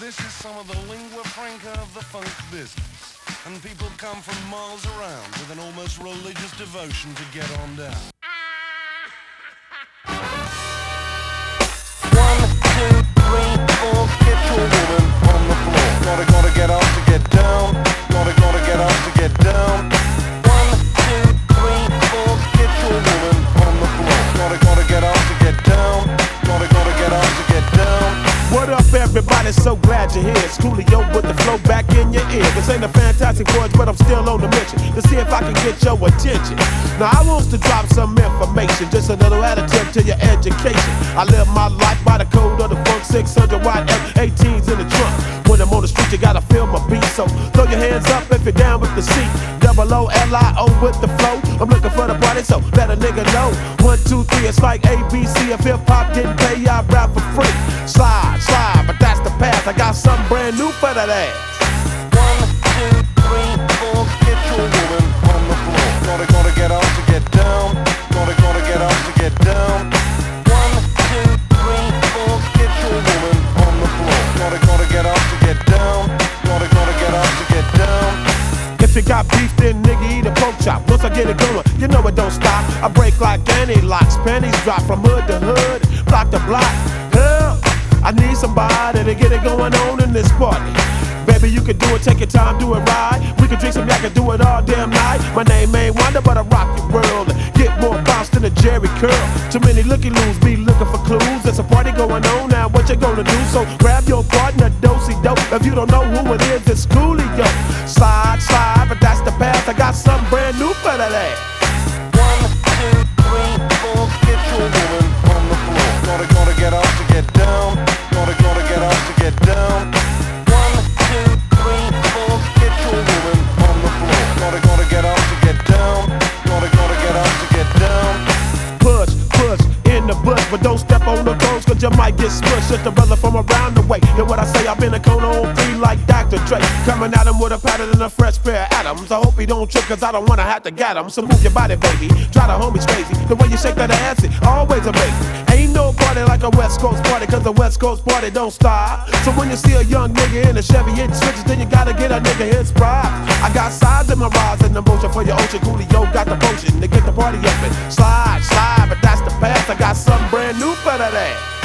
This is some of the lingua franca of the funk business. And people come from miles around with an almost religious devotion to get on down. 1, 2, 3, 4, get your woman on the floor. Gotta get up to get down. Gotta get up to get down. 1, 2, 3, 4, get your woman on the floor. Gotta get up to get down. Gotta get up to get down. What up, everybody? So glad you're here. It's Coolio with the flow back in your ear. This ain't a fantastic voice, but I'm still on the mission to see if I can get your attention. Now I want to drop some information, just a little additive to your education. I live my life by the code of the funk, 600 watt F18s in the trunk. When I'm on the street, you gotta feel my beat, so throw your hands up if you're down with the seat. Double O-L-I-O with the flow. I'm looking for the party, so let a nigga know. 1, 2, 3, it's like ABC. If hip hop didn't pay, I rap for free. Slide, but that's the path. I got something brand new for that ass. 1, 2, 3, 4, get your woman on the floor. Gotta get up to get down. Gotta get up to get down. 1, 2, 3, 4, get your woman on the floor. Gotta get up to get down. Gotta get up to get down. If you got beef, then nigga eat a pork chop. Once I get it going, you know it don't stop. I break like any locks, panties drop from hood to hood, block to block. Hell, I need somebody to get it going on in this party. Baby, you can do it, take your time, do it right. We can drink some yak and do it all damn night. My name ain't Wonder, but I rock your world. Get more bounce than a Jerry curl. Too many looky-loos be looking for clues. There's a party going on now, what you gonna do? So grab your partner, do-si-do. If you don't know who it is, it's Coolio. Slide, but that's the path. I got something brand new for that ass. 1, 2, 3, 4, get your woman on the floor. Gotta get up to get down. Gotta get up to get down. 1, 2, 3, 4, get your woman on the floor. Gotta get up to get down. Gotta get up to get down. Push in the bush, but don't step on the toes, cause you might get smushed. Just a brother from around the way. Hear what I say, I've been a cone on 3 like Dr. Dre. Coming at him with a pattern and a fresh pair of atoms. I hope he don't trip, cause I don't wanna have to get him. So move your body, baby, try the homies crazy. The way you shake that ass, it always amazing. Ain't no party like a West Coast party, cause the West Coast party don't stop. So when you see a young nigga in a Chevy hitting switches, then you gotta get a nigga his pride. I got sides in my rise and emotion for your ocean. Coolio got the potion to get the party up and slide, but that's the path. I got something brand new for that ass.